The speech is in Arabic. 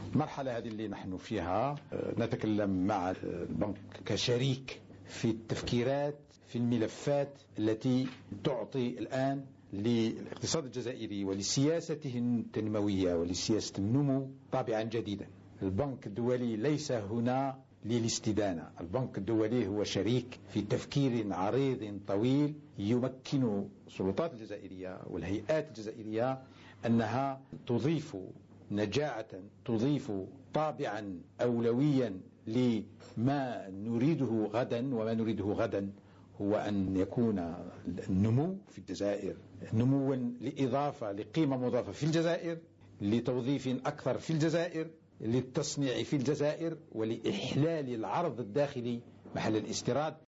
المرحلة هذه اللي نحن فيها نتكلم مع البنك كشريك في التفكيرات في الملفات التي تعطي الآن للاقتصاد الجزائري ولسياسته التنموية ولسياسة النمو طابعا جديدا. البنك الدولي ليس هنا للاستدانة، البنك الدولي هو شريك في تفكير عريض طويل يمكن السلطات الجزائرية والهيئات الجزائرية أنها تضيف نجاعة، تضيف طابعا أولويا لما نريده غدا. وما نريده غدا هو أن يكون النمو في الجزائر نموا لإضافة لقيمة مضافة في الجزائر، لتوظيف أكثر في الجزائر، للتصنيع في الجزائر، ولإحلال العرض الداخلي محل الاستيراد.